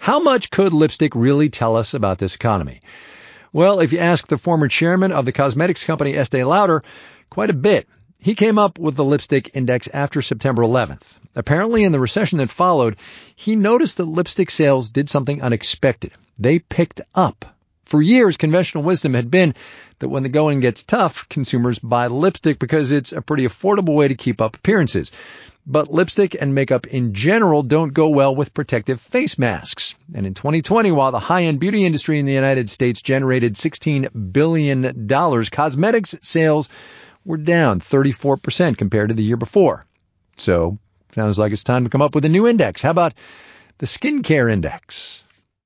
How much could lipstick really tell us about this economy? Well, if you ask the former chairman of the cosmetics company Estee Lauder, quite a bit. He came up with the lipstick index after September 11th. Apparently, in the recession that followed, he noticed that lipstick sales did something unexpected. They picked up. For years, conventional wisdom had been that when the going gets tough, consumers buy lipstick because it's a pretty affordable way to keep up appearances. But lipstick and makeup in general don't go well with protective face masks. And in 2020, while the high-end beauty industry in the United States generated $16 billion, cosmetics sales were down 34% compared to the year before. So, sounds like it's time to come up with a new index. How about the skincare index?